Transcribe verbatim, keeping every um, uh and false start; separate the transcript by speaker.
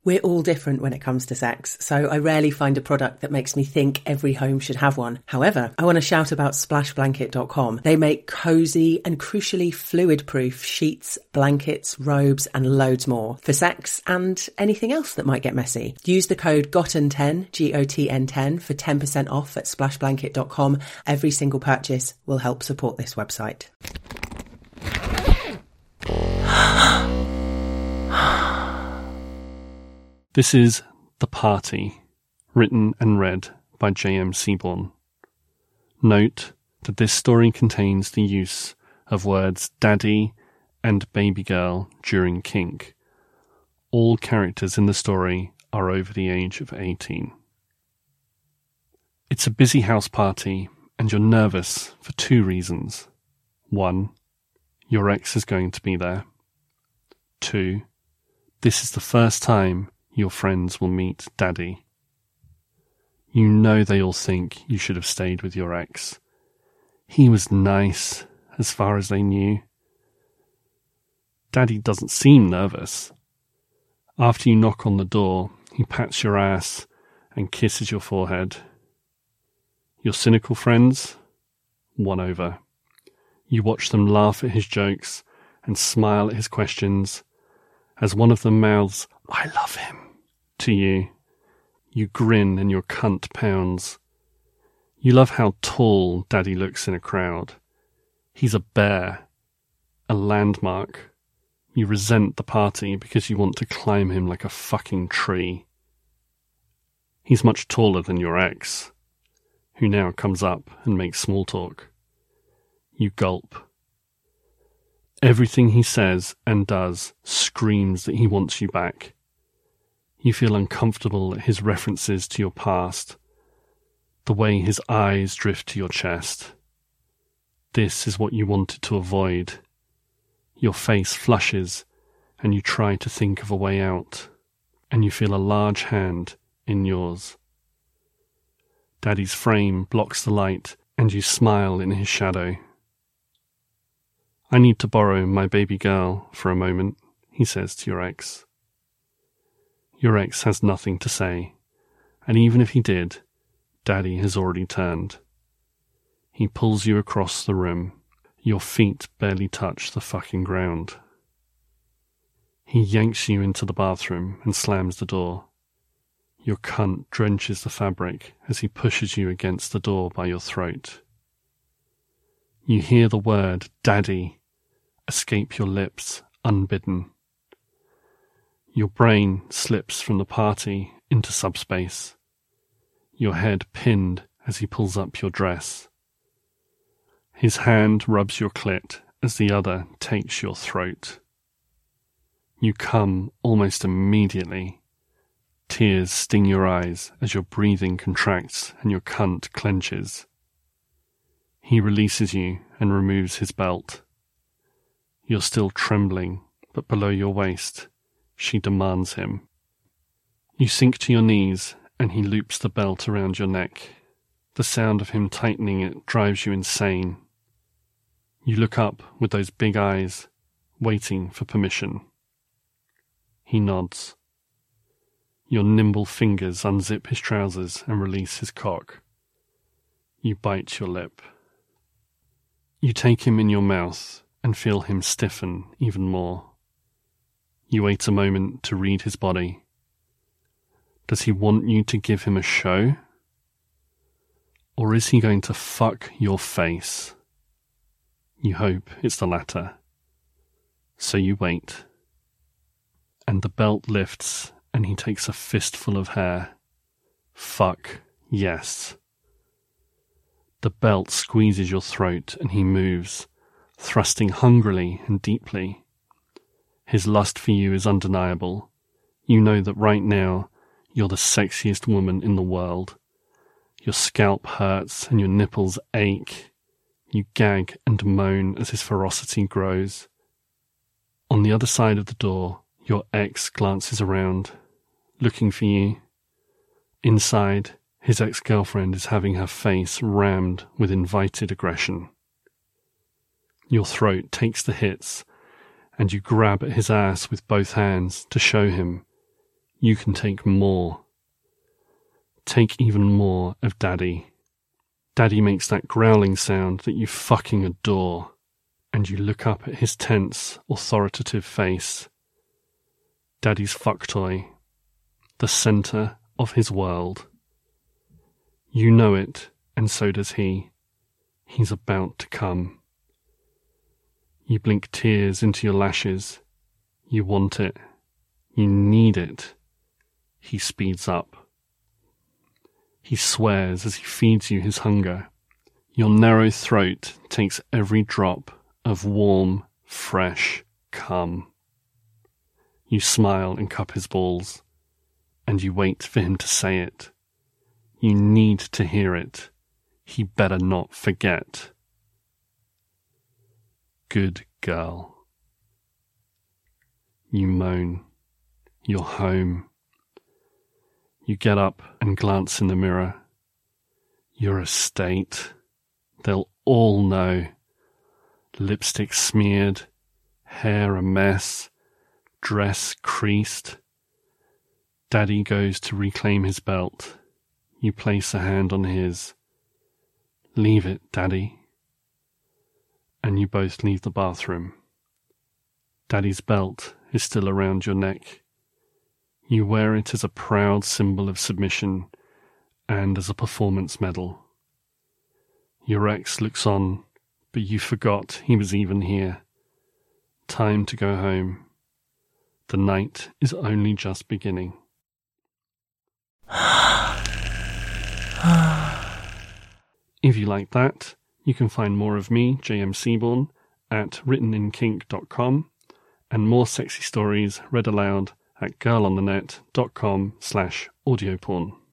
Speaker 1: We're all different when it comes to sex, so I rarely find a product that makes me think every home should have one. However, I want to shout about splash blanket dot com. They make cosy and crucially fluid-proof sheets, blankets, robes and loads more for sex and anything else that might get messy. Use the code GOTTEN ten, G O T N ten, for ten percent off at splash blanket dot com. Every single purchase will help support this website.
Speaker 2: This is The Party, written and read by J M Seaborn. Note that this story contains the use of words daddy and baby girl during kink. All characters in the story are over the age of eighteen. It's a busy house party and you're nervous for two reasons. One, your ex is going to be there. Two, this is the first time your friends will meet Daddy. You know they all think you should have stayed with your ex. He was nice, as far as they knew. Daddy doesn't seem nervous. After you knock on the door, he pats your ass and kisses your forehead. Your cynical friends? Won over. You watch them laugh at his jokes and smile at his questions. As one of them mouths, "I love him," to you, you grin and your cunt pounds. You love how tall Daddy looks in a crowd. He's a bear, a landmark. You resent the party because you want to climb him like a fucking tree. He's much taller than your ex, who now comes up and makes small talk. You gulp. Everything he says and does screams that he wants you back. You feel uncomfortable at his references to your past, the way his eyes drift to your chest. This is what you wanted to avoid. Your face flushes, and you try to think of a way out, and you feel a large hand in yours. Daddy's frame blocks the light, and you smile in his shadow. "I need to borrow my baby girl for a moment," he says to your ex. Your ex has nothing to say, and even if he did, Daddy has already turned. He pulls you across the room. Your feet barely touch the fucking ground. He yanks you into the bathroom and slams the door. Your cunt drenches the fabric as he pushes you against the door by your throat. You hear the word "Daddy" escape your lips unbidden. Your brain slips from the party into subspace, your head pinned as he pulls up your dress. His hand rubs your clit as the other takes your throat. You come almost immediately. Tears sting your eyes as your breathing contracts and your cunt clenches. He releases you and removes his belt. You're still trembling, but below your waist, she demands him. You sink to your knees, and he loops the belt around your neck. The sound of him tightening it drives you insane. You look up with those big eyes, waiting for permission. He nods. Your nimble fingers unzip his trousers and release his cock. You bite your lip. You take him in your mouth and feel him stiffen even more. You wait a moment to read his body. Does he want you to give him a show? Or is he going to fuck your face? You hope it's the latter. So you wait. And the belt lifts and he takes a fistful of hair. Fuck, yes. The belt squeezes your throat and he moves, thrusting hungrily and deeply. His lust for you is undeniable. You know that right now you're the sexiest woman in the world. Your scalp hurts and your nipples ache. You gag and moan as his ferocity grows. On the other side of the door, your ex glances around, looking for you. Inside, his ex-girlfriend is having her face rammed with invited aggression. Your throat takes the hits, and you grab at his ass with both hands to show him you can take more. Take even more of Daddy. Daddy makes that growling sound that you fucking adore, and you look up at his tense, authoritative face. Daddy's fuck toy, the centre of his world. You know it, and so does he. He's about to come. You blink tears into your lashes. You want it. You need it. He speeds up. He swears as he feeds you his hunger. Your narrow throat takes every drop of warm, fresh cum. You smile and cup his balls, and you wait for him to say it. You need to hear it. He better not forget. Good girl. You moan. You're home. You get up and glance in the mirror. You're a state. They'll all know. Lipstick smeared, hair a mess, dress creased. Daddy goes to reclaim his belt. You place a hand on his. Leave it, Daddy. And you both leave the bathroom. Daddy's belt is still around your neck. You wear it as a proud symbol of submission and as a performance medal. Your ex looks on, but you forgot he was even here. Time to go home. The night is only just beginning. If you like that, you can find more of me, J M Seaborn, at written in kink dot com and more sexy stories read aloud at girlonthenet dot com slash audioporn.